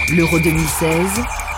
L'Euro 2016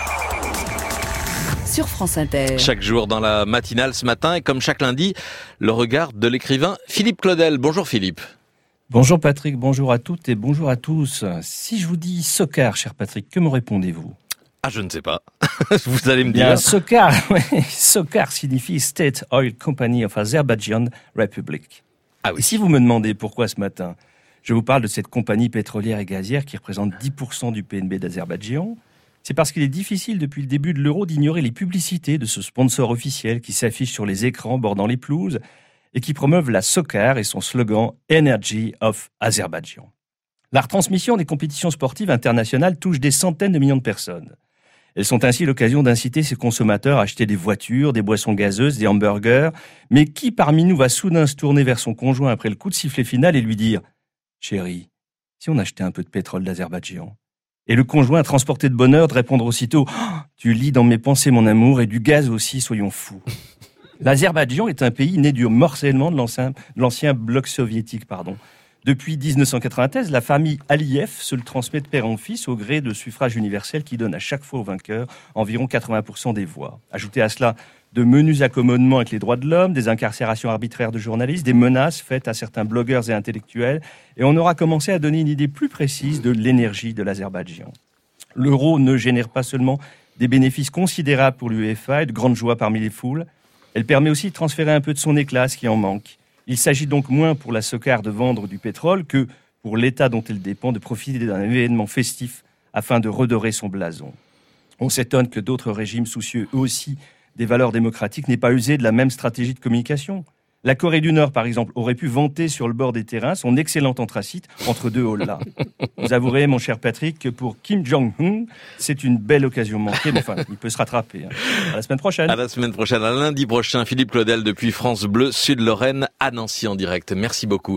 sur France Inter. Chaque jour dans la matinale ce matin, et comme chaque lundi, le regard de l'écrivain Philippe Claudel. Bonjour Philippe. Bonjour Patrick, bonjour à toutes et bonjour à tous. Si je vous dis SOCAR, cher Patrick, que me répondez-vous ? Ah, je ne sais pas. Vous allez me dire. SOCAR, SOCAR signifie State Oil Company of Azerbaijan Republic. Ah oui. Et si vous me demandez pourquoi ce matin, je vous parle de cette compagnie pétrolière et gazière qui représente 10% du PNB d'Azerbaïdjan, c'est parce qu'il est difficile depuis le début de l'Euro d'ignorer les publicités de ce sponsor officiel qui s'affiche sur les écrans bordant les pelouses et qui promeuvent la SOCAR et son slogan « Energy of Azerbaijan ». La retransmission des compétitions sportives internationales touche des centaines de millions de personnes. Elles sont ainsi l'occasion d'inciter ses consommateurs à acheter des voitures, des boissons gazeuses, des hamburgers. Mais qui parmi nous va soudain se tourner vers son conjoint après le coup de sifflet final et lui dire « Chérie, si on achetait un peu de pétrole d'Azerbaïdjan ?» Et le conjoint, transporté de bonheur, de répondre aussitôt « Oh, tu lis dans mes pensées mon amour, et du gaz aussi, soyons fous !» L'Azerbaïdjan est un pays né du morcellement de l'ancien bloc soviétique. Depuis 1993, la famille Aliyev se le transmet de père en fils au gré de suffrage universel qui donne à chaque fois au vainqueur environ 80% des voix. Ajoutez à cela de menus accommodements avec les droits de l'homme, des incarcérations arbitraires de journalistes, des menaces faites à certains blogueurs et intellectuels, et on aura commencé à donner une idée plus précise de l'énergie de l'Azerbaïdjan. L'euro ne génère pas seulement des bénéfices considérables pour l'UEFA et de grandes joies parmi les foules, elle permet aussi de transférer un peu de son éclat à ce qui en manque. Il s'agit donc moins pour la SOCAR de vendre du pétrole que pour l'État dont elle dépend de profiter d'un événement festif afin de redorer son blason. On s'étonne que d'autres régimes soucieux eux aussi des valeurs démocratiques n'aient pas usé de la même stratégie de communication. La Corée du Nord, par exemple, aurait pu vanter sur le bord des terrains son excellent anthracite entre deux halls-là. Vous avouerez, mon cher Patrick, que pour Kim Jong-un, c'est une belle occasion manquée, mais enfin, il peut se rattraper. À la semaine prochaine. À la semaine prochaine, à lundi prochain, Philippe Claudel depuis France Bleu, Sud-Lorraine, à Nancy en direct. Merci beaucoup.